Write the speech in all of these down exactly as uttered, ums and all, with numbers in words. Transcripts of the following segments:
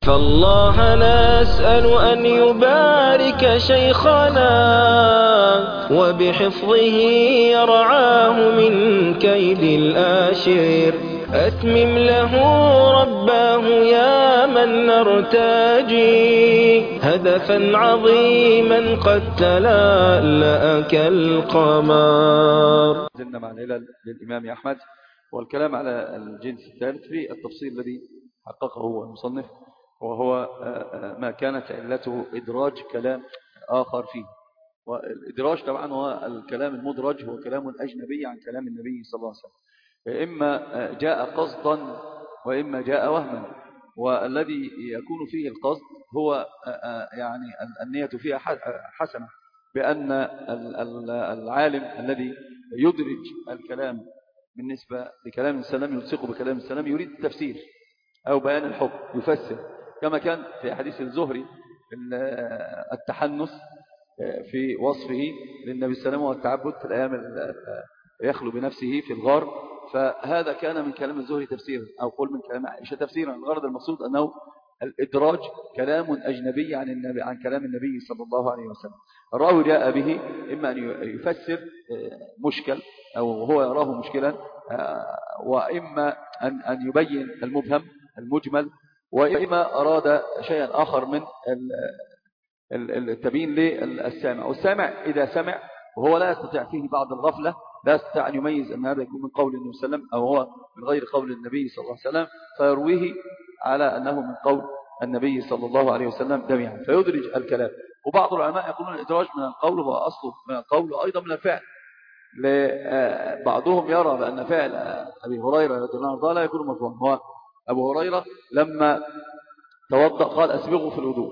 فالله نسأل أن يبارك شيخنا وبحفظه يرعاه من كيد الآشر. أتمم له رباه يا من نرتجي هدفا عظيما قد تلألأ كالقمر. زلنا مع العلل للإمام أحمد والكلام على الجنس الثالث في التفصيل الذي حققه المصنف، وهو ما كانت علته إدراج كلام آخر فيه. والإدراج طبعا هو الكلام المدرج، هو كلام أجنبي عن كلام النبي صلى الله عليه وسلم، إما جاء قصدا وإما جاء وهما. والذي يكون فيه القصد هو يعني النية فيها حسنة، بأن العالم الذي يدرج الكلام بالنسبة لكلام السلام يلصقه بكلام السلام يريد التفسير أو بيان الحكم يفسر، كما كان في حديث الزهري التحنث في وصفه للنبي صلى الله عليه وسلم والتعبد في الأيام يخلو بنفسه في الغار. فهذا كان من كلام الزهري تفسيرا، أو قل من كلام عائشة تفسيرا. الغرض المقصود أنه الإدراج كلام أجنبي عن النبي عن كلام النبي صلى الله عليه وسلم. الراوي جاء به إما أن يفسر مشكل أو هو يراه مشكلا، وإما أن أن يبين المبهم المجمل، وإما أراد شيئا آخر من التبيين للسامع. والسامع إذا سمع وهو لا يستطيع فيه بعض الغفلة، لا يستطيع أن يميز أن هذا يكون من قول النبي صلى الله عليه وسلم أو هو من غير قول النبي صلى الله عليه وسلم، فيرويه على أنه من قول النبي صلى الله عليه وسلم جميعا فيدرج الكلام. وبعض العلماء يقولون الإدراج من القول هو أصله من القول أيضا من الفعل. بعضهم يرى بأن فعل أبي هريرة رضي الله عنه لا يكون مرفوعا. هو أبو هريرة لما توضأ قال أسبغوا في الوضوء،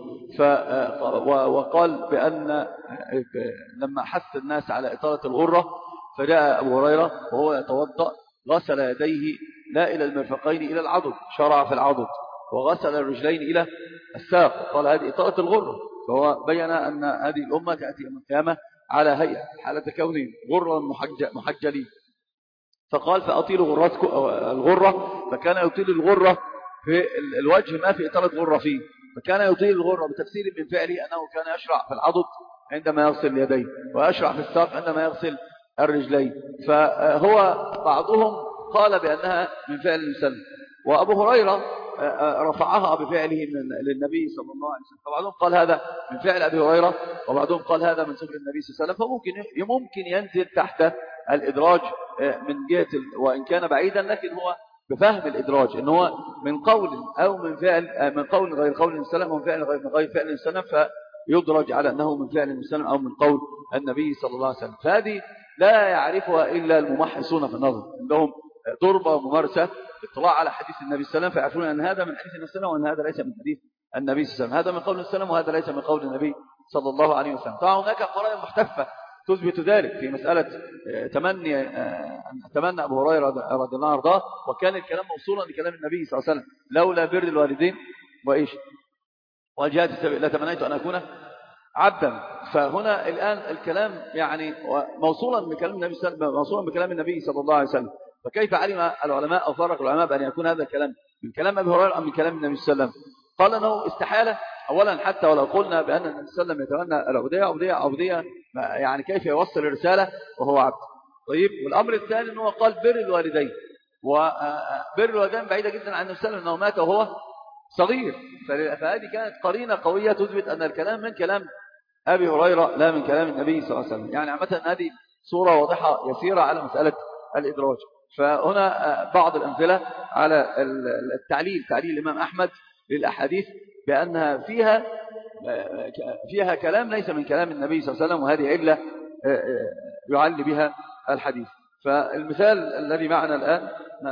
وقال بأن لما حث الناس على إطالة الغرة فجاء أبو هريرة وهو يتوضأ غسل يديه لا إلى المرفقين إلى العضد، شرع في العضد، وغسل الرجلين إلى الساق، قال هذه إطالة الغرة. فهو بيّن أن هذه الأمة تأتي يوم القيامة على هيئة حالة كونهم غرا محجلين، فقال فأطيلوا غرتكم الغرة، فكان يطيل الغرة في الوجه ما في إطالة غرة فيه، فكان يطيل الغرة بتفسير من فعله أنه كان يشرع في العضد عندما يغسل اليدين، ويشرع في الساق عندما يغسل الرجلين. فهو بعضهم قال بأنها من فعل المسلم، وأبو هريرة رفعها بفعله للنبي صلى الله عليه وسلم، فبعضهم قال هذا من فعل أبي هريرة، وبعضهم قال هذا من سفر النبي صلى الله عليه وسلم. فممكن يمكن ينزل تحت الإدراج من جهة، وإن كان بعيدا لكن هو بفهم الإدراج إن هو من قول أو من فعل، من قول غير قول السلام ومن فعل غير غير فعل السلام، فيدرج على أنه من فعل السلام أو من قول النبي صلى الله عليه وسلم. فهذه لا يعرفها إلا الممحصون في النظر، عندهم ضربة وممارسة اطلاع على حديث النبي صلى الله عليه وسلم، فيعرفون أن هذا من حديث النبي صلى الله عليه وسلم وأن هذا ليس من حديث النبي صلى الله عليه وسلم، هذا من قول السلام وهذا ليس من قول النبي صلى الله عليه وسلم. طبعا هناك قرائن محتفة تثبت ذلك في مسألة تمني أن تمنى أبو هريرة رضي الله عنه وارضاه، وكان الكلام موصولا لكلام النبي صلى الله عليه وسلم لولا بر الوالدين وإيش وجهاد السبيل لتمنيت أن أكون عبدا. فهنا الآن الكلام يعني موصولا بكلام النبي صلى الله عليه وسلم، موصولا بكلام النبي صلى الله عليه وسلم. فكيف علم العلماء أو فرق العلماء بأن يكون هذا الكلام من كلام أبي هريرة أو من كلام النبي صلى الله عليه وسلم؟ قال أنه استحالة. أولا حتى ولو قلنا بأن النبي صلى الله عليه وسلم يتمنى العبودية، عبودية عبودية يعني كيف يوصل الرسالة وهو عبد؟ طيب، والأمر الثاني أنه قال بر الوالدين، وبر الوالدين بعيدة جدا عن النبي صلى الله عليه وسلم أنه مات وهو صغير. فهذه كانت قرينة قوية تثبت أن الكلام من كلام أبي هريرة لا من كلام النبي صلى الله عليه وسلم. يعني عامة هذه صورة واضحة يسيرة على مسألة الإدراج. فهنا بعض الأمثلة على التعليل، تعليل الإمام أحمد للأحاديث بأنها فيها فيها كلام ليس من كلام النبي صلى الله عليه وسلم، وهذه علة يعلي بها الحديث. فالمثال الذي معنا الآن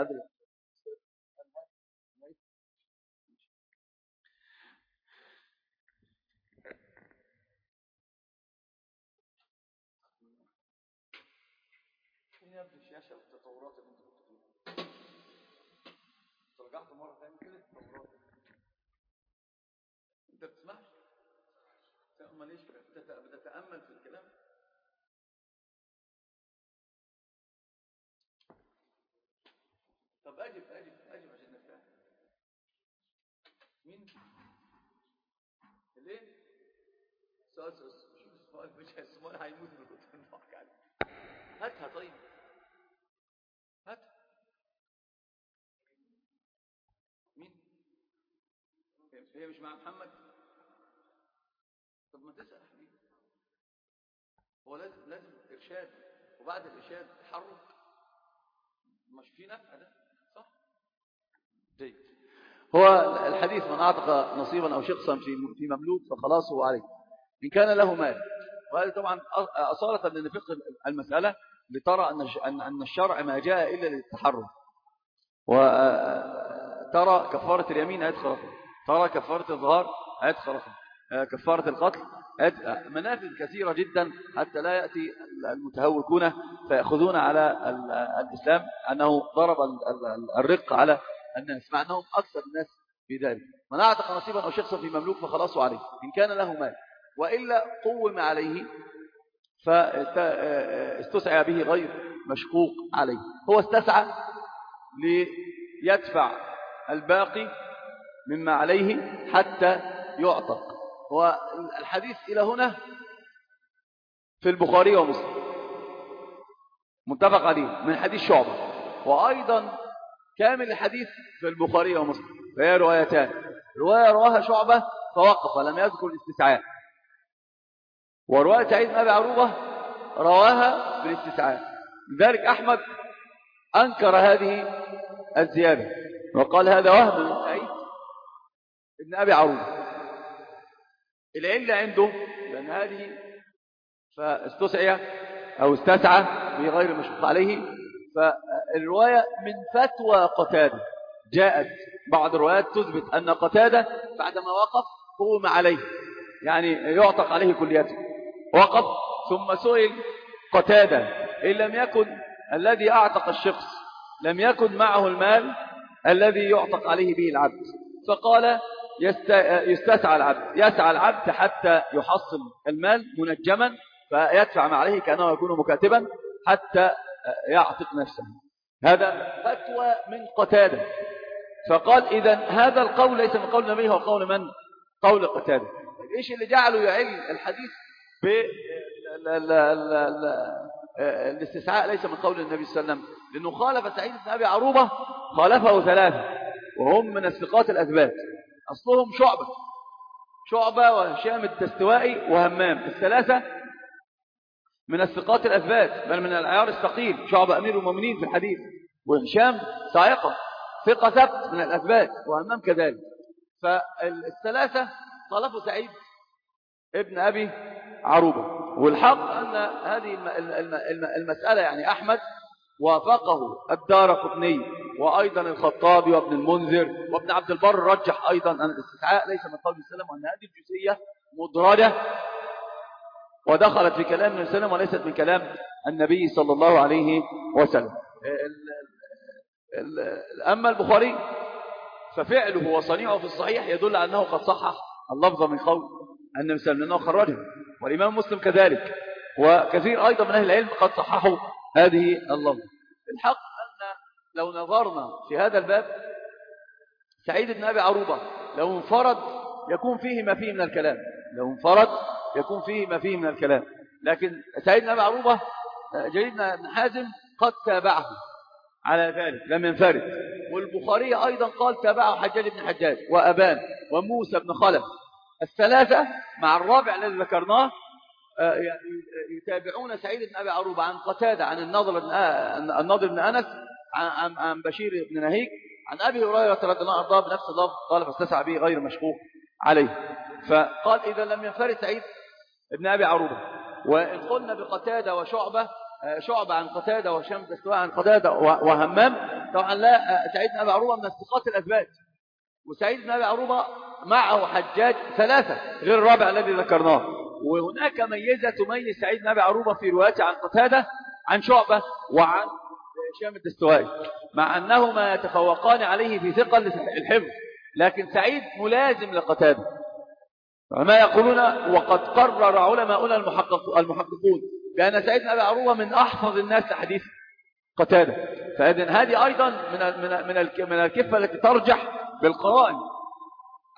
يبدو الشاشة والتطورات اللي انت كنت فيها. رجعت مرة ثانية كده التطورات انت بتسمعش؟ امال ليش بتتأمل في الكلام؟ طب اجب اجب اجب عشان نفهم مين ليه؟ سؤال سؤال سؤال مش السؤال هيموت من كتر الضحك عليه. هاتها طيب هاتها. مين؟ هي مش مع محمد؟ طب ما تسأل حبيبي. هو لازم لازم إرشاد، وبعد الإرشاد تحرك، مش في نفع ده صح؟ جيد. هو الحديث من أعتق نصيبا أو شخصا في في مملوك فخلاصه عليه إن كان له مال. وهذا طبعا أصالة من فقه المسألة لترى أن أن الشرع ما جاء إلا للتحرك. وترى كفارة اليمين آيات خرافة، ترى كفارة الظهار آيات خرافة، كفارة القتل منافذ كثيرة جدا حتى لا يأتي المتهوكون فيأخذون على الإسلام أنه ضرب الرق على الناس، مع أنهم أكثر الناس في ذلك. من أعتق نصيبا أو شخصا في مملوك فخلاصه عليه إن كان له مال، وإلا قوم عليه فاستسعى به غير مشقوق عليه. هو استسعى ليدفع الباقي مما عليه حتى يعتق. والحديث إلى هنا في البخاري ومسلم متفق عليه من حديث شعبة، وأيضا كامل الحديث في البخاري ومسلم، فهي روايتان. رواية رواها شعبة فوقف لم يذكر الاستسعاء، ورواية سعيد بن أبي عروبة رواها بالاستسعاء. لذلك أحمد أنكر هذه الزيادة وقال هذا وهم من سعيد بن أبي عروبة. العلة عنده لأن هذه فاستسعى أو استسعى بغير مشقوق عليه، فالرواية من فتوى قتادة جاءت بعض الروايات تثبت أن قتادة بعدما وقف قوم عليه، يعني يعتق عليه كليته، وقف ثم سئل قتادة إن لم يكن الذي أعتق الشخص لم يكن معه المال الذي يعتق عليه به العبد، فقال يستسعى العبد يسعى العبد حتى يحصل المال منجما فيدفع ما عليه كأنه يكون مكاتبا حتى يعتق نفسه. هذا فتوى من قتادة. فقال إذن هذا القول ليس من قول النبي، هو قول من؟ قول قتادة. إيش اللي جعله يعل الحديث بالاستسعاء ليس من قول النبي صلى الله عليه وسلم؟ لأنه خالف سعيد بن أبي عروبة خالفه ثلاثة وهم من الثقات الأثبات، أصلهم شعبة شعبة وهشام الدستوائي وهمام، الثلاثة من الثقات الأثبات بل من العيار الثقيل. شعبة أمير المؤمنين في الحديث، وهشام صاعقة ثقة ثبت من الأثبات، وهمام كذلك. فالثلاثة خالفوا سعيد ابن أبي عروبة. والحق أن هذه المسألة يعني أحمد وافقه الدارقطني وأيضا الخطابي وابن المنذر وابن عبد البر رجح أيضا أن الاستسعاء ليس من قول السلام، وأن هذه الجزئية مدرجة ودخلت في كلام النبي صلى الله عليه وسلم وليست من كلام النبي صلى الله عليه وسلم. أما البخاري ففعله وصنيعه في الصحيح يدل على أنه قد صحح اللفظ من قول النبي صلى الله عليه وسلم لأنه خرجه، والإمام مسلم كذلك، وكثير أيضا من أهل العلم قد صححوا هذه اللفظ. الحق أن لو نظرنا في هذا الباب سعيد بن أبي عروبة لو انفرد يكون فيه ما فيه من الكلام، لو انفرد يكون فيه ما فيه من الكلام، لكن سعيد بن أبي عروبة جرير بن حازم قد تابعه على ذلك لم ينفرد. والبخاري أيضا قال تابعه حجاج بن حجاج وأبان وموسى بن خلف، الثلاثة مع الرابع الذي ذكرناه يتابعون سعيد بن أبي عروبة عن قتادة عن النضر بن النضر بن أنس عن عن بشير بن نهيك عن أبي هريرة رضي الله عنه بنفس اللفظ قال فاستسعى به غير مشقوق عليه. فقال إذا لم ينفرد سعيد بن أبي عروبة، وإن قلنا بقتادة وشعبة شعبة عن قتادة وهشام الدستوائي عن قتادة وهمام، طبعا لا سعيد بن أبي عروبة من الثقات الأثبات، وسعيد بن أبي عروبة معه حجاج ثلاثة غير الرابع الذي ذكرناه. وهناك ميزة تميز سعيد بن أبي عروبة في روايته عن قتادة عن شعبة وعن هشام الدستوائي، مع أنهما يتفوقان عليه في ثقل الحفظ، لكن سعيد ملازم لقتادة. وما يقولون وقد قرر علماؤنا المحقق المحققون بأن سعيد بن أبي عروبة من أحفظ الناس لحديث قتادة. فإذن هذه أيضا من من من من الكفة التي ترجح بالقرائن.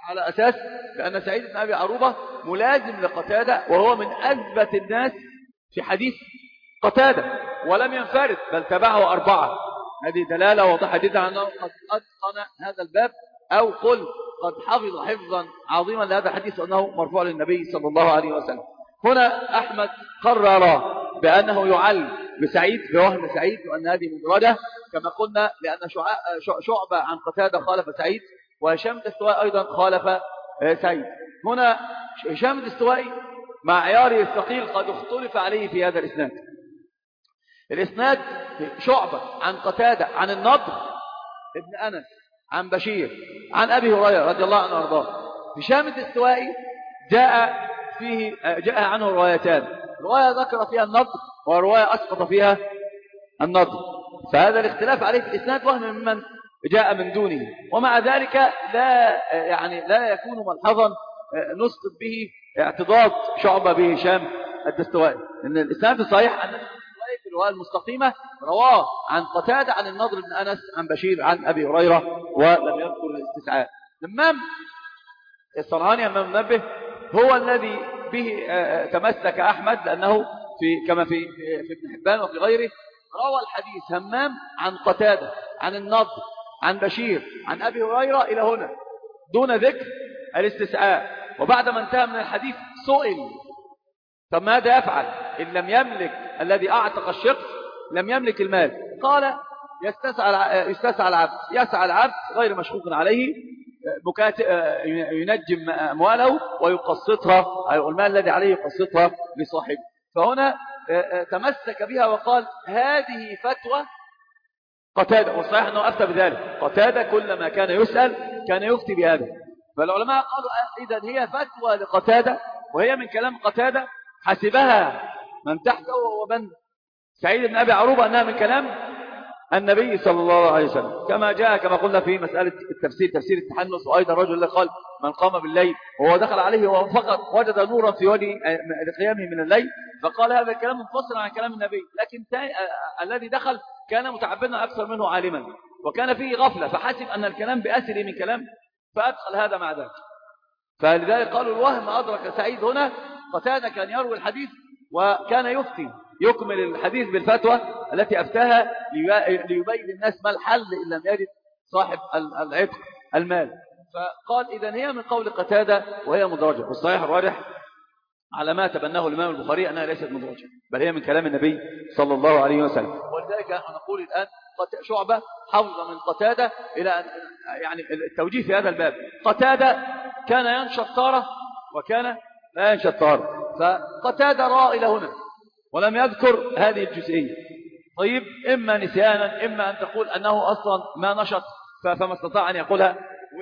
على أساس بأن سعيد بن أبي عروبة ملازم لقتادة، وهو من أثبت الناس في حديث قتادة، ولم ينفرد بل تبعه أربعة. هذه دلالة واضحة جدا أنه قد أتقن هذا الباب، أو قل قد حفظ حفظا عظيما لهذا الحديث، أنه مرفوع للنبي صلى الله عليه وسلم. هنا أحمد قرر بأنه يعل بسعيد بوهم سعيد، وأن هذه مدرجة كما قلنا، لأن شعبة عن قتادة خالف سعيد، وهشام الدستوائي أيضا خالف سعيد. هنا هشام الدستوائي مع عياره الثقيل قد اختلف عليه في هذا الإسناد. الإسناد شعبة عن قتادة عن النضر ابن أنس عن بشير عن أبي هريرة رضي الله عنه وارضاه. هشام الدستوائي جاء فيه جاء عنه روايتان، رواية ذكر فيها النضر ورواية أسقط فيها النضر، فهذا الاختلاف عليه في الإسناد وهم ممن جاء من دونه. ومع ذلك لا يعني لا يكون ملحظا نسقط به اعتضاد شعبة بهشام الدستوائي، ان الإسناد الصحيح أن الدستوائي في الرواية المستقيمة رواه عن قتادة عن النضر بن أنس عن بشير عن أبي هريرة، ولم يذكر الاستسعاء. الإمام الصنعاني أمام منبه هو الذي به تمسك أحمد، لأنه في كما في في ابن حبان وفي غيره روى الحديث همام عن قتادة عن النضر عن بشير عن أبي هريرة إلى هنا دون ذكر الاستسعاء. وبعد ما انتهى من الحديث سئل طب ماذا يفعل إن لم يملك الذي أعتق الشخص لم يملك المال؟ قال يستسعى يستسعى العبد، يسعى العبد غير مشقوق عليه، ينجم أمواله ويقسطها، أي المال الذي عليه يقسطها لصاحبه. فهنا تمسك بها وقال هذه فتوى قتادة، والصحيح أنه أفتى بذلك. قتادة كلما كان يسأل كان يفتي بهذا، فالعلماء قالوا إذن هي فتوى لقتادة، وهي من كلام قتادة حسبها من تحته ومن سعيد بن أبي عروبة أنها من كلام النبي صلى الله عليه وسلم، كما جاء كما قلنا في مسألة التفسير تفسير التحنث. وأيضا الرجل اللي قال من قام بالليل وهو دخل عليه وفقط وجد نورا في وجه لقيامه من الليل، فقال هذا الكلام منفصل عن كلام النبي، لكن الذي دخل كان متعبدا أكثر منه عالما، وكان فيه غفلة فحسب أن الكلام بأسره من كلام، فأدخل هذا مع ذلك. فلذلك قالوا الوهم أدرك سعيد هنا. قتادة كان يروي الحديث وكان يفتي يكمل الحديث بالفتوى التي أفتاها ليبين الناس ما الحل إن لم يجد صاحب العتق المال. فقال إذن هي من قول قتادة وهي مدرجة، والصحيح الراجح على ما تبناه الإمام البخاري أنها ليست مدرجة بل هي من كلام النبي صلى الله عليه وسلم. ولذلك نحن نقول الآن شعبة حفظ من قتادة إلى أن يعني التوجيه في هذا الباب. قتادة كان ينشط تارة وكان لا ينشط تارة، فقتادة رأى إلى هنا ولم يذكر هذه الجزئية. طيب إما نسيانا إما أن تقول أنه أصلا ما نشط فما استطاع أن يقولها.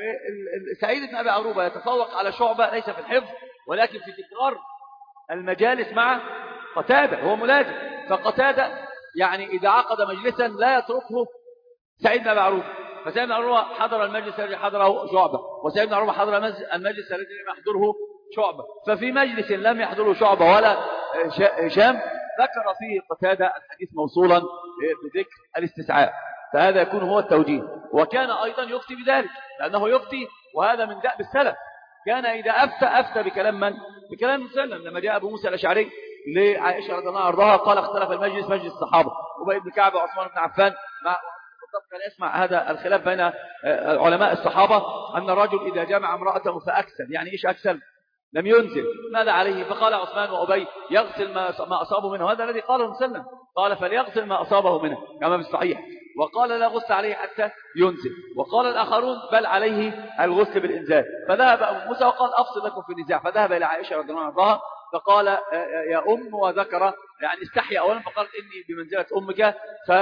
وسعيد بن أبي عروبة يتفوق على شعبة ليس في الحفظ ولكن في تكرار المجالس مع قتادة، هو ملازم. فقتادة يعني إذا عقد مجلسا لا يتركه سعيد بن أبي عروبة، فسعيد بن عروبة حضر المجلس الذي حضره شعبة، وسعيد بن عروبة حضر المجلس الذي لم يحضره شعبة، ففي مجلس لم يحضره شعبة ولا هشام ذكر فيه قتادة الحديث موصولا بذكر الاستسعاء، فهذا يكون هو التوجيه. وكان أيضا يفتي بذلك لأنه يفتي، وهذا من دأب السلف، كان إذا أفتى أفتى بكلام من؟ بكلام مسلم. لما جاء أبو موسى الأشعري لعائشة رضي الله عنها قال اختلف المجلس مجلس الصحابة، أبي بن كعب وعثمان بن عفان مع كان يسمع هذا الخلاف بين علماء الصحابة أن الرجل إذا جمع امرأته فأكسل، يعني إيش أكسل؟ لم ينزل، ماذا عليه؟ فقال عثمان وأبي يغسل ما أصابه منه، هذا الذي قاله مسلم، قال فليغسل ما أصابه منه كما في الصحيح، وقال لا غسل عليه حتى ينزل، وقال الآخرون بل عليه الغسل بالإنزال. فذهب أبو موسى وقال أفصل لكم في النزاع، فذهب إلى عائشة رضي الله عنها فقال يا أم، وذكر يعني استحيا أولا فقالت إني بمنزلة أمك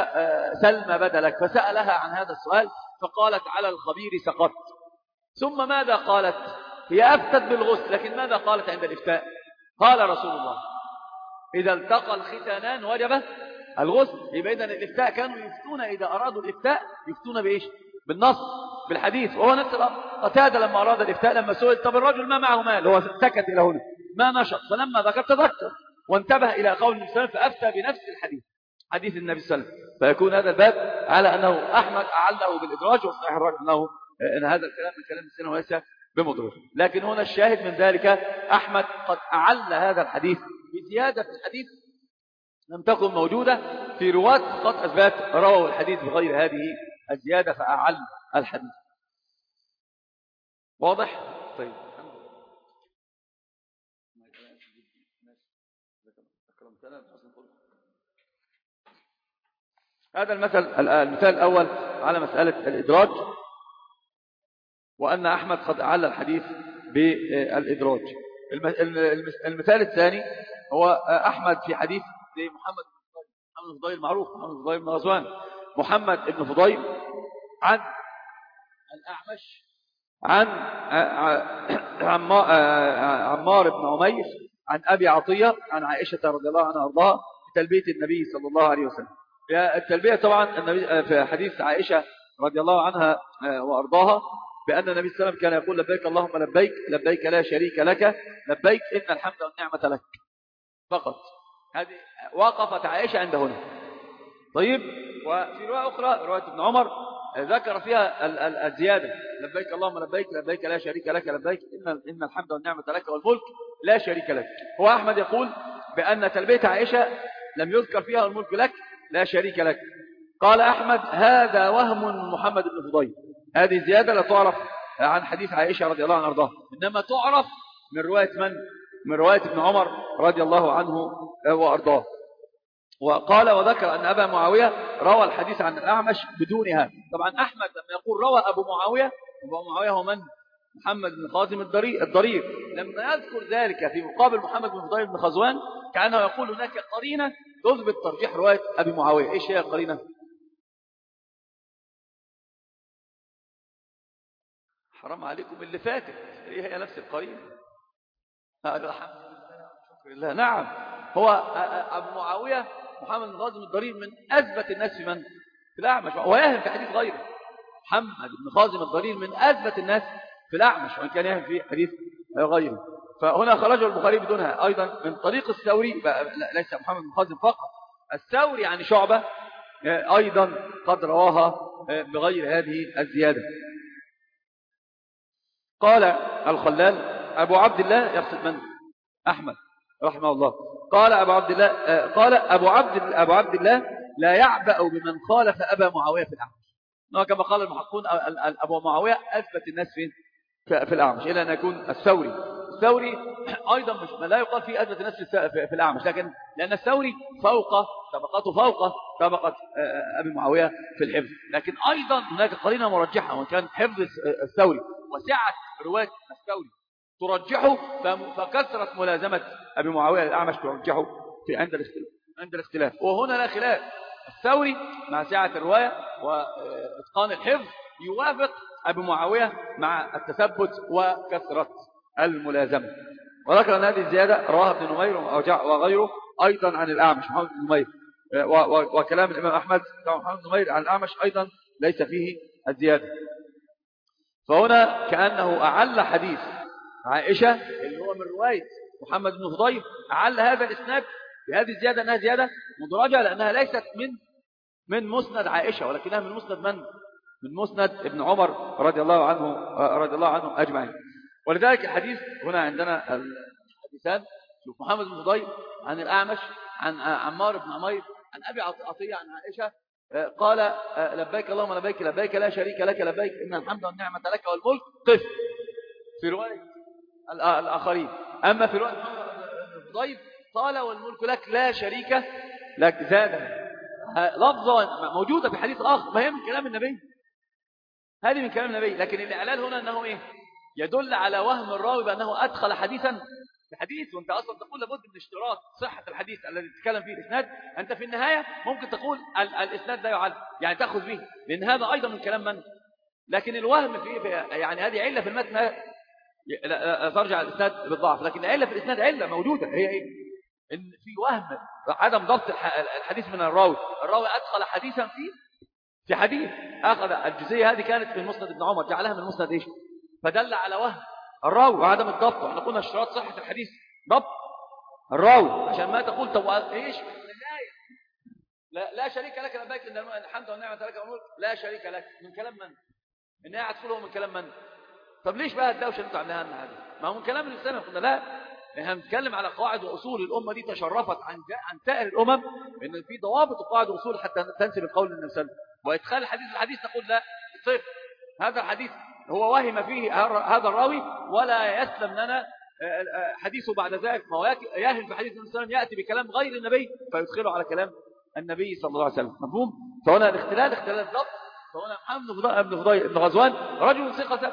فسلم بدلك، فسألها عن هذا السؤال فقالت على الخبير سقط. ثم ماذا قالت؟ هي أفتت بالغسل، لكن ماذا قالت عند الإفتاء؟ قال رسول الله إذا التقى الختانان وجب الغسل. يبقى إذن الإفتاء كانوا يفتون إذا أرادوا الإفتاء يفتون بإيش؟ بالنص بالحديث. وهو نفس الأمر قتادة لما أراد الإفتاء لما سئل طب الرجل ما معه مال، هو سكت إلى هنا ما نشط، فلما ذكر تذكر وانتبه إلى قول النبي صلى الله عليه وسلم فأفتى بنفس الحديث حديث النبي صلى الله عليه وسلم. فيكون هذا الباب على أنه أحمد أعله بالإدراج، والصحيح الراجح أنه أن هذا الكلام من كلام السنة وليس بمضرب. لكن هنا الشاهد من ذلك أحمد قد أعل هذا الحديث بزيادة في الحديث لم تكن موجودة في رواة قد أثبات رووا الحديث بغير هذه الزيادة فأعل الحديث. واضح؟ طيب هذا المثل المثال الأول على مسألة الإدراج، وأن أحمد قد أعل الحديث بالإدراج. المثال الثاني هو أحمد في حديث زي محمد بن فضيل المعروف، محمد بن فضيل بن غزوان، محمد بن فضيل عن الأعمش عن عمار بن عمير عن أبي عطية عن عائشة رضي الله عنها وارضاها بتلبية النبي صلى الله عليه وسلم. التلبية طبعا النبي في حديث عائشة رضي الله عنها وارضاها بأن النبي صلى الله عليه وسلم كان يقول لبيك اللهم لبيك لبيك لا شريك لك لبيك إن الحمد والنعمة لك فقط. هذه وقفت عائشة عند هنا. طيب وفي رواية أخرى رواية ابن عمر ذكر فيها الزيادة لبيك اللهم لبيك لبيك لا شريك لك لبيك إن إن الحمد والنعمة لك والملك لا شريك لك. هو أحمد يقول بأن تلبية عائشة لم يذكر فيها الملك لك لا شريك لك. قال أحمد هذا وهم محمد بن فضيل، هذه زيادة لا تعرف عن حديث عائشة رضي الله عنها وارضاها، إنما تعرف من رواية من؟ من رواية ابن عمر رضي الله عنه وارضاه. وقال وذكر أن أبا معاوية روى الحديث عن الأعمش بدونها. طبعا أحمد لما يقول روى أبو معاوية، أبو معاوية هو من؟ محمد بن خازم الضرير. لما يذكر ذلك في مقابل محمد بن فضيل بن غزوان كأنه يقول هناك قرينة تثبت ترجيح رواية أبي معاوية. إيش هي القرينة؟ حرام عليكم اللي فاتت هي هي نفس القرينة. الحمد لله. نعم هو أبو معاوية محمد بن خازم الضرير من أثبت الناس في من؟ في الأعمش، ويهم في حديث غيره. محمد بن خازم الضرير من أثبت الناس في الأعمش وإن كان يهم في حديث غيره. فهنا خرجه البخاري بدونها أيضا من طريق الثوري، ليس محمد بن خازم فقط، الثوري عن شعبة أيضا قد رواها بغير هذه الزيادة. قال الخلال أبو عبد الله يقصد من؟ أحمد رحمه الله. قال أبو عبد الله قال أبو عبد أبو عبد الله لا يعبأ بمن خالف أبا معاوية في الأعمش. كما قال المحققون أبو معاوية أثبت الناس فين؟ في الأعمش، إلى أن يكون الثوري الثوري أيضا مش لا يقال فيه أثبت الناس في الأعمش، لكن لأن الثوري فوق طبقته فوق طبقة أبي معاوية في الحفظ. لكن أيضا هناك قرينة مرجحة، وكان حفظ الثوري وسعة رواية الثوري ترجحه، فكثرة ملازمة أبي معاوية للأعمش ترجحه في عند الاختلاف عند الاختلاف وهنا لا خلاف. الثوري مع سعة الرواية وإتقان الحفظ يوافق أبي معاوية مع التثبت وكثرة الملازمة. وذكر أن هذه الزيادة رواها ابن نمير وغيره أيضا عن الأعمش محمد بن نمير، وكلام الإمام أحمد محمد بن نمير عن الأعمش أيضا ليس فيه الزيادة. فهنا كأنه أعل حديث عائشة اللي هو من رواية محمد بن فضيل، أعل هذا الإسناد بهذه الزيادة أنها زيادة مدرجة، لأنها ليست من من مسند عائشة ولكنها من مسند من؟ من مسند ابن عمر رضي الله عنه رضي الله عنه أجمعين. ولذلك الحديث هنا عندنا الحديثان، شوف محمد بن فضيل عن الأعمش عن عمار بن عمير عن أبي عطية عن عائشة قال لبيك اللهم لبيك لبيك لا شريك لك لبيك إن الحمد والنعمة لك والملك قف في رواية الآخرين. أما في رواية محمد بن فضيل قال والملك لك لا شريك لك، زاد لفظة موجودة في حديث آخر، ما هي من كلام النبي، هذه من كلام النبي. لكن الإعلان هنا أنه إيه؟ يدل على وهم الراوي بأنه أدخل حديثا بحديث، وانت أصلا تقول لابد من اشتراط صحة الحديث الذي تتكلم فيه الإسناد. أنت في النهاية ممكن تقول الإسناد لا يعلم، يعني تأخذ به، لأن هذا أيضا من كلام من. لكن الوهم فيه في يعني هذه علة في المتن لا ترجع الإسناد بالضعف، لكن العلة في الإسناد علة موجودة، هي إيه؟ إن في وهم عدم ضبط الحديث من الراوي. الراوي أدخل حديثا فيه في حديث، أخذ الجزئية هذه كانت من مسند ابن عمر جعلها من مسند إيش؟ فدل على وهم الراوي وعدم الضبط. واحنا قلنا اشتراط صحة الحديث ضبط الراوي، عشان ما تقول طب ايش في النهاية لا, لا شريك لك لبيك ان الحمد والنعمة لك والملك لا شريك لك، من كلام من؟ النهاية هتقوله من كلام من؟ طب ليش بقى الدوشه اللي انتوا عاملينها لنا هذه؟ ما هو من كلام الانسان قلنا لا، احنا بنتكلم على قواعد واصول. الامه دي تشرفت عن عن سائر الامم ان في ضوابط وقواعد واصول حتى تنسب القول للنبي صلى الله عليه وسلم. وادخال الحديث الحديث تقول لا صفر، هذا الحديث هو وهم فيه هذا الراوي ولا يسلم لنا حديثه بعد ذلك، ما هو ياهل في حديث النبي صلى الله عليه وسلم ياتي بكلام غير النبي فيدخله على كلام النبي صلى الله عليه وسلم. مفهوم؟ فهنا الاختلال اختلال الضبط. فهنا محمد بن فضيل بن غزوان رجل ثقه ثبت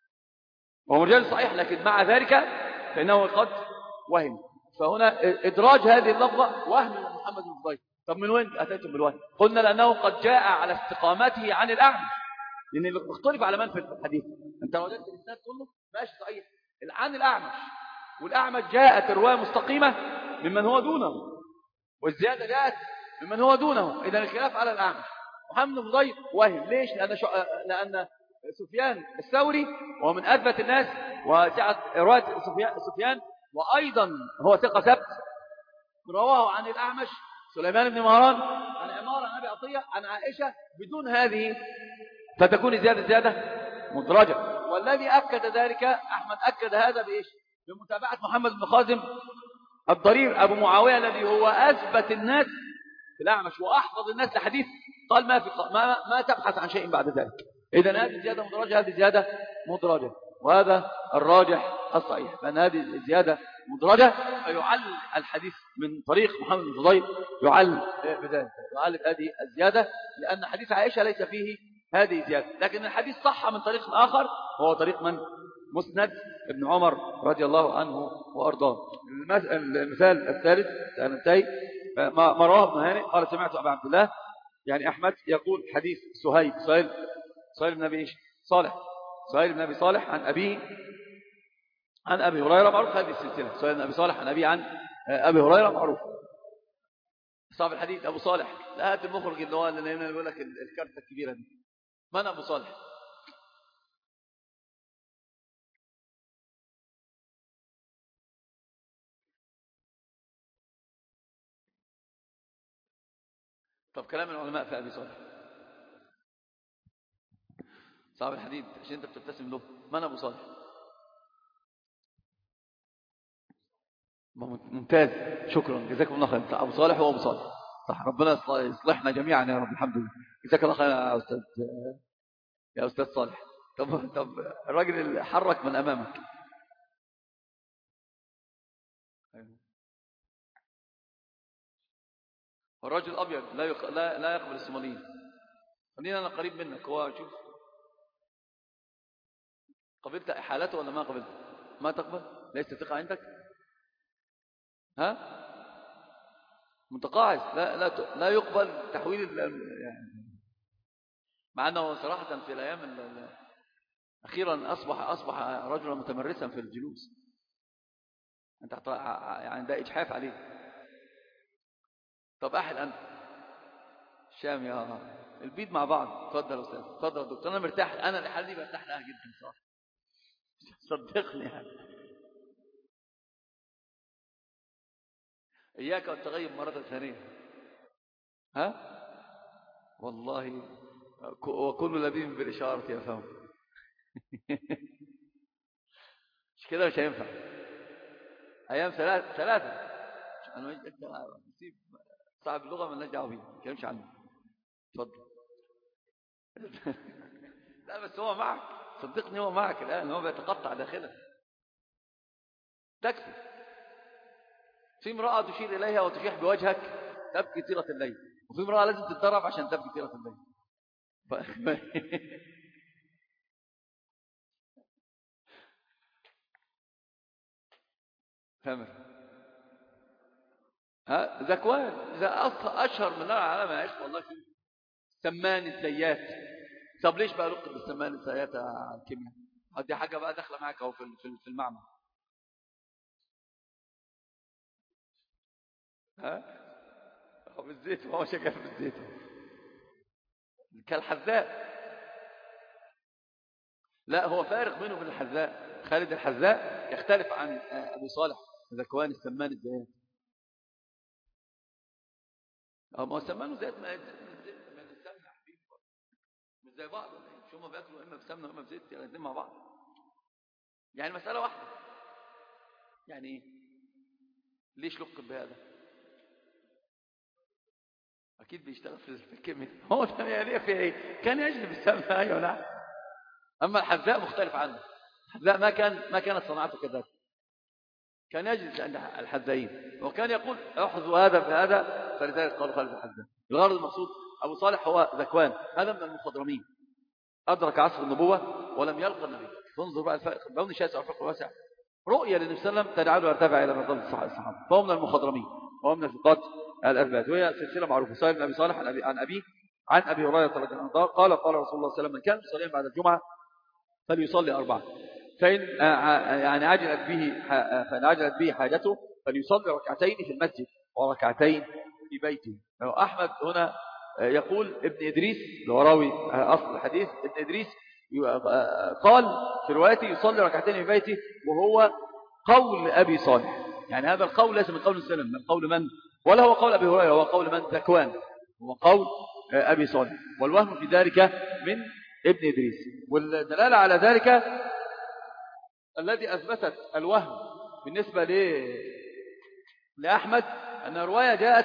وهو رجال صحيح، لكن مع ذلك فإنه قد وهم. فهنا إدراج هذه اللفظة وهم من محمد بن فضيل. طب من وين أتيتم بالوهم؟ قلنا لأنه قد جاء على استقامته عن الأعمش، لأن مختلف على من في الحديث. أنت لو وجدت الإسناد كله ماشي صحيح عن الأعمش، والأعمش جاءت الرواية مستقيمة ممن هو دونه، والزيادة جاءت ممن هو دونه، إذن الخلاف على الأعمش. محمد بن فضيل وهم. ليش؟ لأن, شو... لأن سفيان الثوري وهو من أثبت الناس وسعة رواية سفيان, سفيان وأيضا هو ثقة ثبت، رواه عن الأعمش سليمان بن مهران عن عمار عن أبي عطية عن عائشة بدون هذه، فتكون زيادة زيادة مدرجة. والذي أكد ذلك أحمد أكد هذا بإيش؟ بمتابعة محمد بن خازم الضرير أبو معاوية الذي هو أثبت الناس في الأعمش وأحفظ الناس لحديث، قال ما, في ما, ما تبحث عن شيء بعد ذلك. إذن هذه زيادة مدرجة، هذه زيادة مدرجة، وهذا الراجح الصحيح لأن هذه زيادة مدرجة فيعل الحديث من طريق محمد بن فضيل يعل بذلك، يعل هذه الزيادة لأن حديث عائشة ليس فيه هذه زيادة. لكن الحديث صح من طريق آخر وهو طريق من؟ مسند ابن عمر رضي الله عنه وأرضاه. المثال الثالث سننتهي ما رواه ابن هانئ قال سمعت أبا عبد الله يعني أحمد يقول حديث سهيل سهيل سهيل بن أبي صالح سهيل بن أبي صالح عن أبيه عن أبي هريرة، معروف هذه السلسلة. سهيل بن أبي صالح عن أبيه عن أبي هريرة معروف. صاحب الحديث أبو صالح، لا هات المخرج اللي هو اللي يقول لك الكارتة الكبيرة دي. من أبو صالح؟ طب كلام العلماء في أبي صالح صاحب الحديث عشان أنت بتبتسم له، من أبو صالح؟ ممتاز، شكرا جزاكم الله خير. أبو صالح هو أبو صالح صح، ربنا يصلحنا جميعا يا رب. الحمد لله، جزاك الله خير يا أستاذ يا أستاذ صالح. طب طب الراجل اللي حرك من أمامك الرجل الأبيض لا يق... لا لا يقبل الصوماليين. خلينا أنا قريب منك، هو شوف قبلت حالته ولا ما قبلت؟ ما تقبل؟ ليس ثقة عندك؟ ها؟ متقاعس لا لا ت... لا يقبل تحويل يعني، مع أنه صراحة في الأيام ال... أخيرا أصبح أصبح رجلا متمرسا في الجلوس. أنت يعني ده إجحاف عليه. طب أحد أنت الشام يا البيض مع بعض. تفضل يا أستاذ، تفضل يا دكتور. أنا مرتاح، أنا الحالة دي برتاح لها جدا صح، صدقني يعني. إياك والتغيب مرة ثانية. ها والله وكل لبيب بالإشارة يا فهم. مش كده مش هينفع. أيام ثلاثة ثلاثة أنا نسيب صاحب اللغة ما نرجع بيه ما كلامش عنه. تفضل. لا بس هو معك صدقني، هو معك الآن، هو بيتقطع داخله. تكفي. في امرأة تشير إليها وتشيح بوجهك تبكي طيلة الليل، وفي امرأة لازم تتدرب عشان تبكي طيلة الليل. ف... فهمت. ها ذكوان إذا أشهر من نار العالم يا عشق والله في سمان الزيات. طب ليش بقى لقب بالسمان الزيات على الكيمياء؟ دي حاجة بقى داخلة معك أو في في المعمل. ها هو بالزيت وهو شكل بالزيت كالحذاء. لا هو فارق بينه وبين الحذاء. خالد الحذاء يختلف عن أبي صالح ذكوان السمان الزيات. ما هو سمان الزيات ما من السمنة حبيب مش زي بعض. شو ما بياكلوا إما بسمنة وإما بزيت الاثنين مع بعض. يعني مسألة واحدة. يعني ليش لقب بهذا؟ أكيد بيشتغل في الكيمياء. هو يعني في إيه؟ كان يجلب السمنة. أيوة نعم. أما الحذاء مختلف عنه. الحذاء ما كان ما كانت صناعته كذلك. كان يجلس عند الحذائين وكان يقول احذوا هذا بهذا، فلذلك قالوا خالد الحذاء. الغرض المقصود أبو صالح هو ذكوان، هذا من المخضرمين، أدرك عصر النبوة ولم يلقى النبي. تنظر بقى الفرق بين شاسع وفرق واسع. رؤية للنبي صلى الله عليه وسلم تجعله يرتفع إلى مرتبة الصحابة، فهو من المخضرمين وهو من الثقات الأثبات، وهي سلسلة معروفة. سائل بن أبي صالح عن أبي عن أبي عن أبي هريرة رضي الله عنه قال قال رسول الله صلى الله عليه وسلم من كان يصلي بعد الجمعة فليصلي أربعة، فإن يعني عجلت به فإن عجلت به حاجته فليصلي ركعتين في المسجد وركعتين في بيته. أحمد هنا يقول ابن إدريس الوراوي أصل الحديث، ابن إدريس قال في روايته يصلي ركعتين في بيته، وهو قول أبي صالح. يعني هذا القول ليس من قول السلم، من قول من؟ ولا هو قول أبي هريرة، هو قول من؟ ذكوان، هو قول أبي صالح، والوهم في ذلك من ابن إدريس. والدلالة على ذلك الذي أثبتت الوهم بالنسبة ل... لأحمد أن الرواية جاءت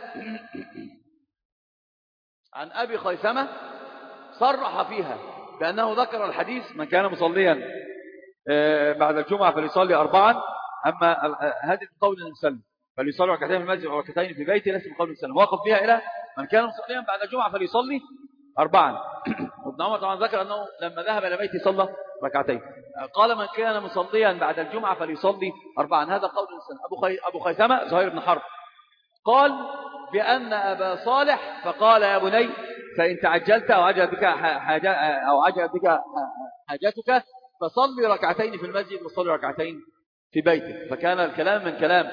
عن أبي خيثمة صرح فيها بأنه ذكر الحديث من كان مصليا بعد الجمعة فليصلي أربعا. أما هذه قول المسلم فليصلي ركعتين في المسجد وركعتين في بيته ليس بقول المسلم، واقف بها إلى من كان مصليا بعد الجمعة فليصلي أربعا. وابن عمر طبعا ذكر أنه لما ذهب إلى بيته صلى ركعتين. قال من كان مصليا بعد الجمعة فليصلي أربعا، هذا قول المسلم. أبو, خي... أبو خيثمة زهير بن حرب قال بأن أبا صالح فقال يا بني فإن تعجلت أو عجل بك حاجة أو عجل بك حاجتك فصلي ركعتين في المسجد وصلي ركعتين في بيتك. فكان الكلام من كلام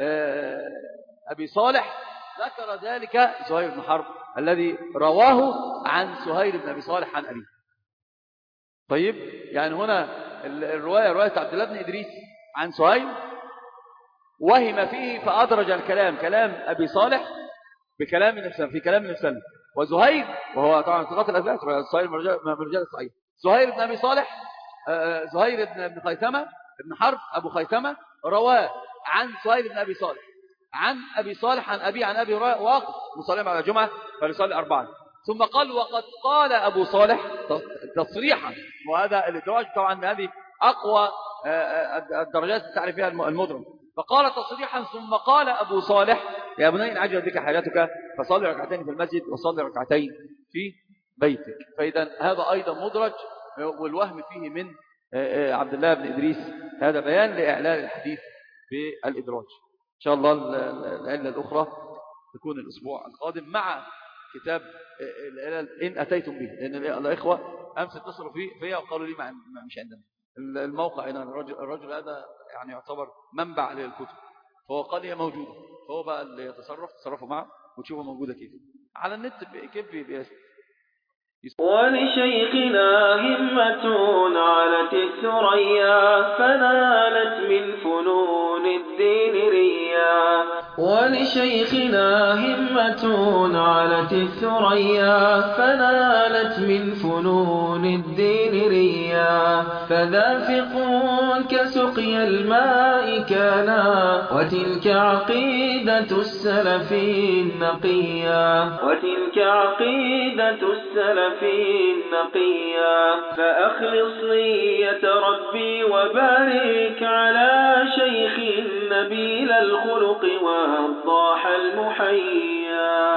أبي صالح، ذكر ذلك زهير بن حرب الذي رواه عن سهيل بن أبي صالح عن أبيه. طيب يعني هنا الرواية رواية عبد الله بن إدريس عن سهيل وهم فيه فأدرج الكلام كلام أبي صالح بكلام النفسان في كلام النفسان. وزهير وهو طبعا ثقات الأثبات سهيل من رجال الصحيح، زهير بن أبي صالح زهير بن خيثمة بن حرب أبو خيثمة رواه عن سهيل بن أبي صالح عن أبي صالح عن أبي عن أبي هريرة واقف مصلي على الجمعة فليصلي أربعا. ثم قال وقد قال أبو صالح تصريحا، وهذا الإدراج طبعا هذه أقوى الدرجات تعرف فيها المدرج. فقال تصريحا ثم قال أبو صالح يا بني إن عجل بك حاجتك فصلي ركعتين في المسجد وصلي ركعتين في بيتك. فإذا هذا أيضا مدرج والوهم فيه من عبد الله بن إدريس. هذا بيان لإعلان الحديث بالإدراج. إن شاء الله العلة الأخرى تكون الأسبوع القادم مع كتاب إن أتيتم به، لأن الإخوة أمس اتصلوا فيه فيها وقالوا لي مش عندنا الموقع هنا. الرجل, الرجل هذا يعني يعتبر منبع للكتب، فهو قال هي موجودة، فهو بقى اللي يتصرف تصرفوا معه وتشوفوا موجودة كيف على النت كيف بيست. ولشيخنا همة علت الثريا فنالت من فنون الدين ريا. ولشيخنا همة علت الثريا فنالت من فنون الدين ريا. فذا فقه كسقي الماء كانا وتلك عقيدة السلف النقيا. وتلك عقيدة السلف النقيا. فأخلص نية ربي وبارك على شيخ نبيل الخلق والضاح المحيا.